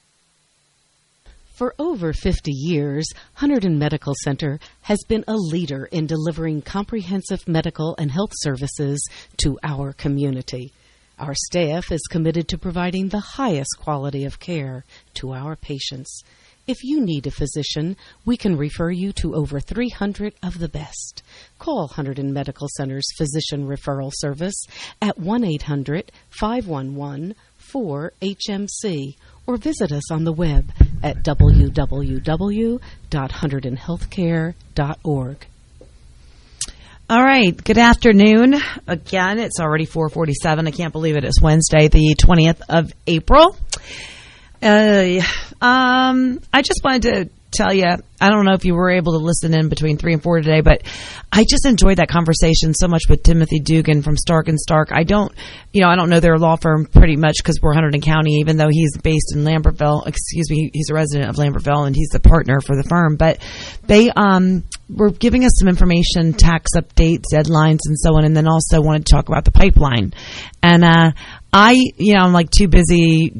For over 50 years, Hunterdon Medical Center has been a leader in delivering comprehensive medical and health services to our community. Our staff is committed to providing the highest quality of care to our patients. If you need a physician, we can refer you to over 300 of the best. Call Hunterdon Medical Center's Physician Referral Service at 1-800-511-4HMC or visit us on the web at www.hunterdonhealthcare.org. All right. Good afternoon. Again, it's already 4:47. I can't believe it. It's Wednesday, the 20th of April. I just wanted to tell you, I don't know if you were able to listen in between 3 and 4 today, but I just enjoyed that conversation so much with Timothy Dugan from Stark & Stark. I don't know their law firm pretty much because we're Hunterdon County, even though he's based in Lambertville. He's a resident of Lambertville, and he's the partner for the firm. But they were giving us some information, tax updates, deadlines, and so on, and then also wanted to talk about the pipeline. And I'm like too busy,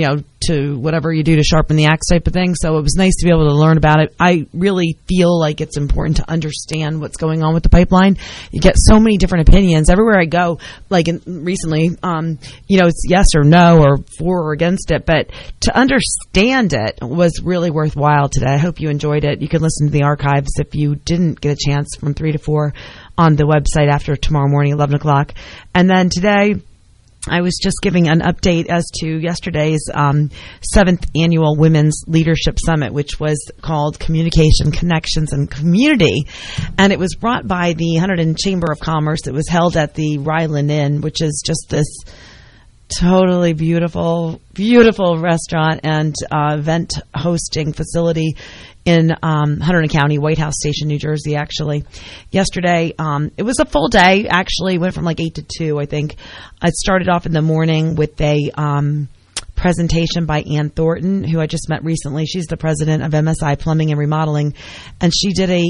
to whatever you do to sharpen the axe type of thing. So it was nice to be able to learn about it. I really feel like it's important to understand what's going on with the pipeline. You get so many different opinions everywhere I go. Like recently, it's yes or no or for or against it. But to understand it was really worthwhile today. I hope you enjoyed it. You can listen to the archives if you didn't get a chance from 3 to 4 on the website after tomorrow morning, 11 o'clock. And then today, I was just giving an update as to yesterday's 7th Annual Women's Leadership Summit, which was called Communication, Connections, and Community. And it was brought by the Hunterdon Chamber of Commerce. It was held at the Ryland Inn, which is just this totally beautiful, beautiful restaurant and event hosting facility in Hunterdon County, White House Station, New Jersey, actually. Yesterday, it was a full day, actually. Went from like 8 to 2, I think. It started off in the morning with a presentation by Ann Thornton, who I just met recently. She's the president of MSI Plumbing and Remodeling. And she did a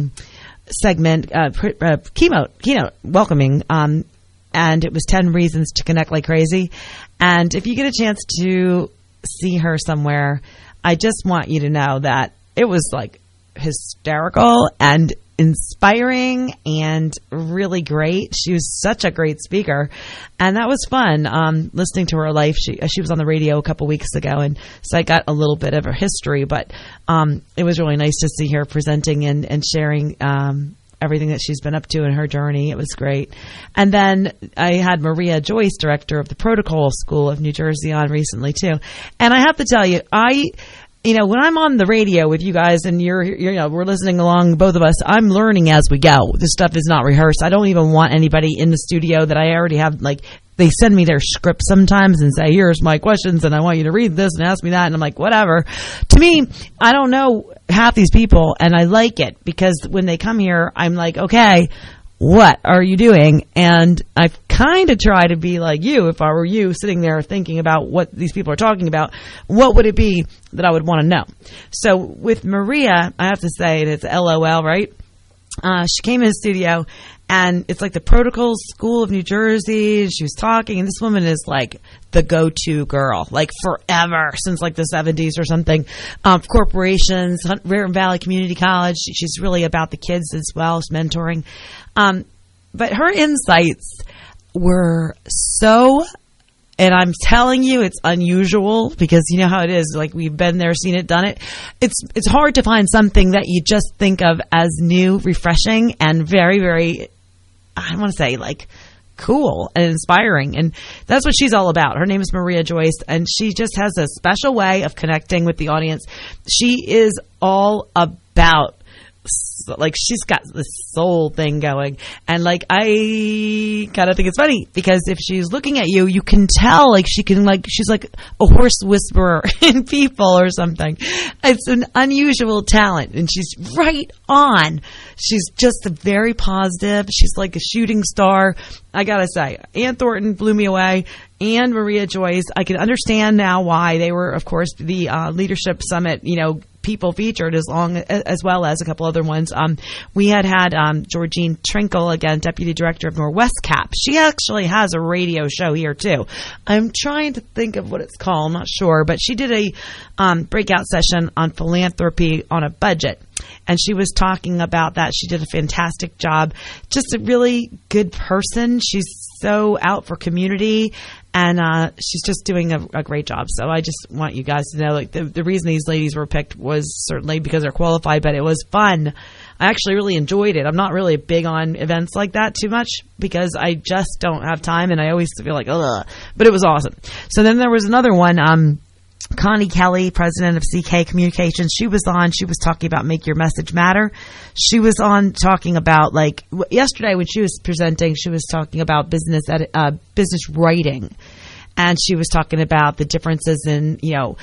segment, keynote welcoming, and it was 10 Reasons to Connect Like Crazy. And if you get a chance to see her somewhere, I just want you to know that it was like hysterical and inspiring and really great. She was such a great speaker, and that was fun listening to her life. She was on the radio a couple weeks ago, and so I got a little bit of her history, but it was really nice to see her presenting and sharing everything that she's been up to in her journey. It was great. And then I had Maria Joyce, director of the Protocol School of New Jersey, on recently too. And I have to tell you, when I'm on the radio with you guys and we're listening along, both of us, I'm learning as we go. This stuff is not rehearsed. I don't even want anybody in the studio that I already have, they send me their script sometimes and say, here's my questions and I want you to read this and ask me that. And I'm like, whatever. To me, I don't know half these people, and I like it because when they come here, I'm like, okay, what are you doing? And I kind of try to be like you. If I were you sitting there thinking about what these people are talking about, what would it be that I would want to know? So with Maria, I have to say, and it's LOL, right? She came in the studio, and it's like the Protocol School of New Jersey. She was talking, and this woman is like the go-to girl, like forever, since like the 70s or something. Corporations, Raritan Valley Community College. She's really about the kids as well as mentoring. But her insights were so, and I'm telling you, it's unusual because you know how it is. Like, we've been there, seen it, done it. It's hard to find something that you just think of as new, refreshing, and very, very, I want to say, like, cool and inspiring. And that's what she's all about. Her name is Maria Joyce, and she just has a special way of connecting with the audience. She is all about, like, she's got this soul thing going, and like, I kind of think it's funny because if she's looking at you, you can tell, like, she's like a horse whisperer in people or something. It's an unusual talent, and she's right on. She's just very positive. She's like a shooting star. I gotta say, Ann Thornton blew me away. And Maria Joyce, I can understand now why they were, of course, the Leadership Summit, people featured as well as a couple other ones. We had Georgine Trinkle, again, Deputy Director of Norwest Cap. She actually has a radio show here too. I'm trying to think of what it's called. I'm not sure, but she did a breakout session on philanthropy on a budget. And she was talking about that. She did a fantastic job. Just a really good person. She's so out for community, and she's just doing a great job. So I just want you guys to know, like, the reason these ladies were picked was certainly because they're qualified, but it was fun. I actually really enjoyed it. I'm not really big on events like that too much because I just don't have time, and I always feel like, ugh. But it was awesome. So then there was another one. Connie Kelly, president of CK Communications, she was on. She was talking about make your message matter. She was on talking about, like, yesterday when she was presenting, she was talking about business writing. And she was talking about the differences in,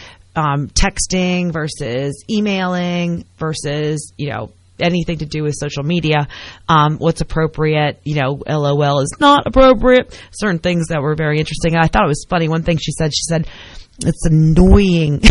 texting versus emailing versus, anything to do with social media, what's appropriate, LOL is not appropriate, certain things that were very interesting. And I thought it was funny. One thing she said, it's annoying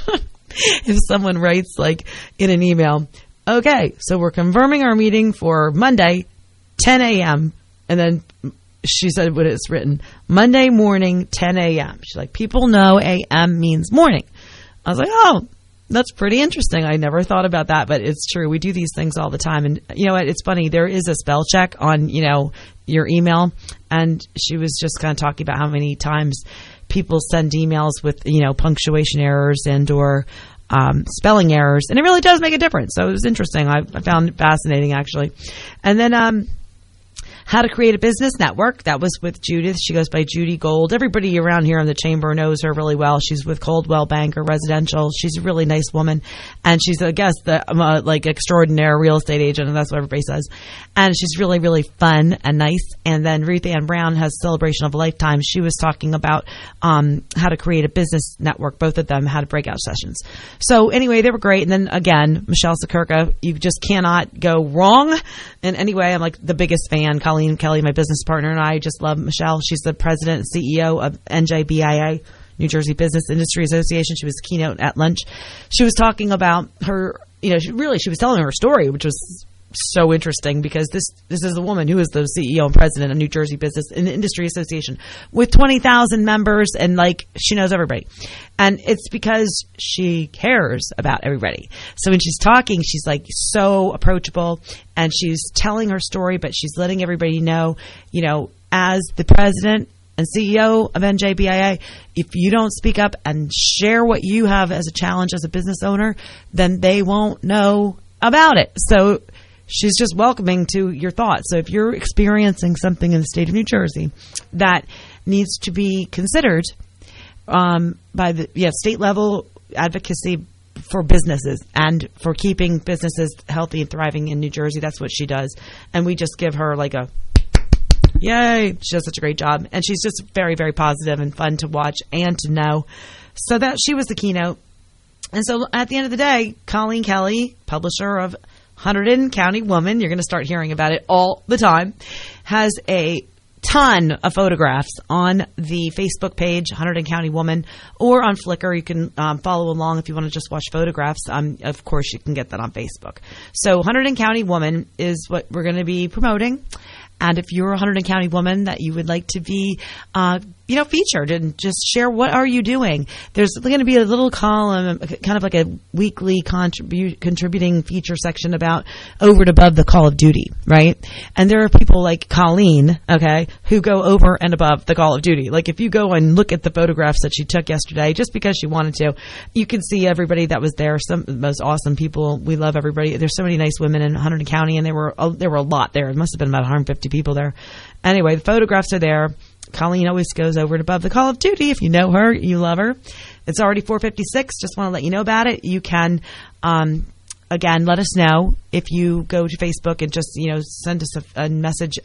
if someone writes, like, in an email, okay, so we're confirming our meeting for Monday, 10 a.m. And then she said what it's written, Monday morning, 10 a.m. She's like, people know a.m. means morning. I was like, oh, that's pretty interesting. I never thought about that, but it's true. We do these things all the time. And you know what? It's funny. There is a spell check on, your email. And she was just kind of talking about how many times people send emails with, punctuation errors and or spelling errors. And it really does make a difference. So it was interesting. I found it fascinating, actually. And then how to create a business network. That was with Judith. She goes by Judy Gold. Everybody around here in the chamber knows her really well. She's with Coldwell Banker Residential. She's a really nice woman. And she's, I guess, the extraordinary real estate agent, and that's what everybody says. And she's really, really fun and nice. And then Ruth Ann Brown has Celebration of a Lifetime. She was talking about how to create a business network. Both of them had breakout sessions. So anyway, they were great. And then again, Michelle Sikurka, you just cannot go wrong in any way. I'm like the biggest fan. Colleen Kelly, my business partner, and I just love Michelle. She's the president and CEO of NJBIA, New Jersey Business Industry Association. She was a keynote at lunch. She was talking about her, she was telling her story, which was so interesting because this is a woman who is the CEO and president of New Jersey Business Industry Association with 20,000 members, and she knows everybody. And it's because she cares about everybody. So when she's talking, she's so approachable, and she's telling her story, but she's letting everybody know, as the president and CEO of NJBIA, if you don't speak up and share what you have as a challenge as a business owner, then they won't know about it. So she's just welcoming to your thoughts. So if you're experiencing something in the state of New Jersey that needs to be considered by the state level advocacy for businesses and for keeping businesses healthy and thriving in New Jersey, that's what she does. And we just give her a yay. She does such a great job. And she's just very, very positive and fun to watch and to know. So that she was the keynote. And so at the end of the day, Colleen Kelly, publisher of Hunterdon County Woman, you're going to start hearing about it all the time, has a ton of photographs on the Facebook page, Hunterdon County Woman, or on Flickr. You can follow along if you want to just watch photographs. Of course, you can get that on Facebook. So Hunterdon County Woman is what we're going to be promoting. And if you're a Hunterdon County woman that you would like to be, featured and just share what are you doing, there's going to be a little column, kind of like a weekly contributing feature section about over and above the call of duty, right? And there are people like Colleen, okay, who go over and above the call of duty. Like if you go and look at the photographs that she took yesterday, just because she wanted to, you can see everybody that was there. Some of the most awesome people. We love everybody. There's so many nice women in Hunterdon County, and there were a lot there. It must have been about 150 people there. Anyway, the photographs are there. Colleen always goes over and above the call of duty. If you know her, you love her. It's already 4:56. Just want to let you know about it. You can, again, let us know if you go to Facebook and just, send us a message,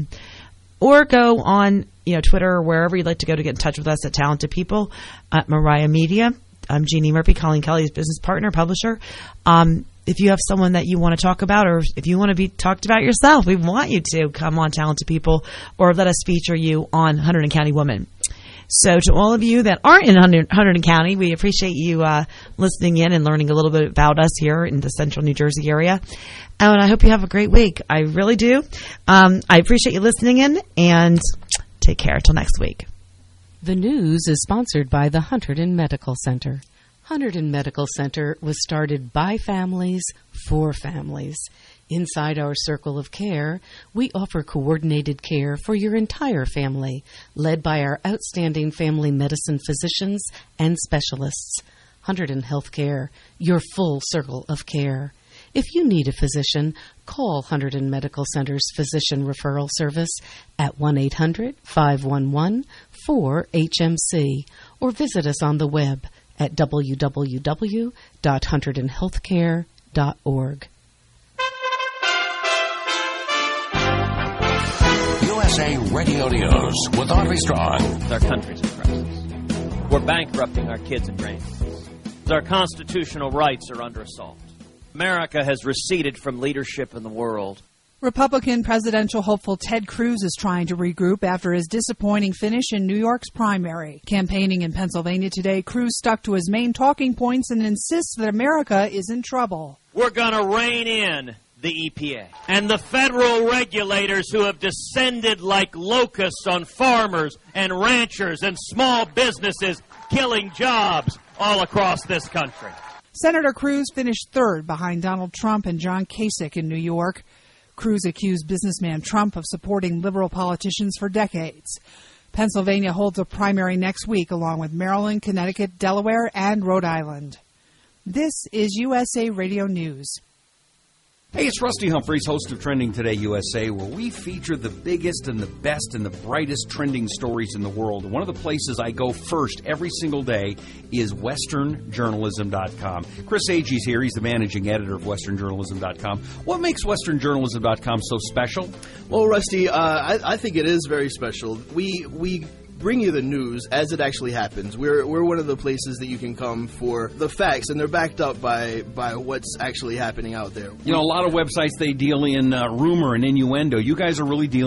or go on, Twitter or wherever you'd like to go to get in touch with us at Talented People at Mariah Media. I'm Jeannie Murphy, Colleen Kelly's business partner, publisher. If you have someone that you want to talk about, or if you want to be talked about yourself, we want you to come on Talented People, or let us feature you on Hunterdon County Woman. So to all of you that aren't in Hunterdon County, we appreciate you listening in and learning a little bit about us here in the central New Jersey area. And I hope you have a great week. I really do. I appreciate you listening in, and take care till next week. The news is sponsored by the Hunterdon Medical Center. Hunterdon Medical Center was started by families for families. Inside our circle of care, we offer coordinated care for your entire family, led by our outstanding family medicine physicians and specialists. Hunterdon Healthcare, your full circle of care. If you need a physician, call Hunterdon Medical Center's Physician Referral Service at 1-800-511-4HMC or visit us on the web at www.hunterdonhealthcare.org. USA Radio News with Audrey Strong. Our country's in crisis. We're bankrupting our kids and grandkids. Our constitutional rights are under assault. America has receded from leadership in the world. Republican presidential hopeful Ted Cruz is trying to regroup after his disappointing finish in New York's primary. Campaigning in Pennsylvania today, Cruz stuck to his main talking points and insists that America is in trouble. We're going to rein in the EPA and the federal regulators who have descended like locusts on farmers and ranchers and small businesses, killing jobs all across this country. Senator Cruz finished third behind Donald Trump and John Kasich in New York. Cruz accused businessman Trump of supporting liberal politicians for decades. Pennsylvania holds a primary next week, along with Maryland, Connecticut, Delaware, and Rhode Island. This is USA Radio News. Hey, it's Rusty Humphreys, host of Trending Today USA, where we feature the biggest and the best and the brightest trending stories in the world. One of the places I go first every single day is westernjournalism.com. Chris Agee's here. He's the managing editor of westernjournalism.com. What makes westernjournalism.com so special? Well, Rusty, I think it is very special. We bring you the news as it actually happens. We're one of the places that you can come for the facts, and they're backed up by what's actually happening out there. You know, a lot of websites, they deal in rumor and innuendo. You guys are really dealing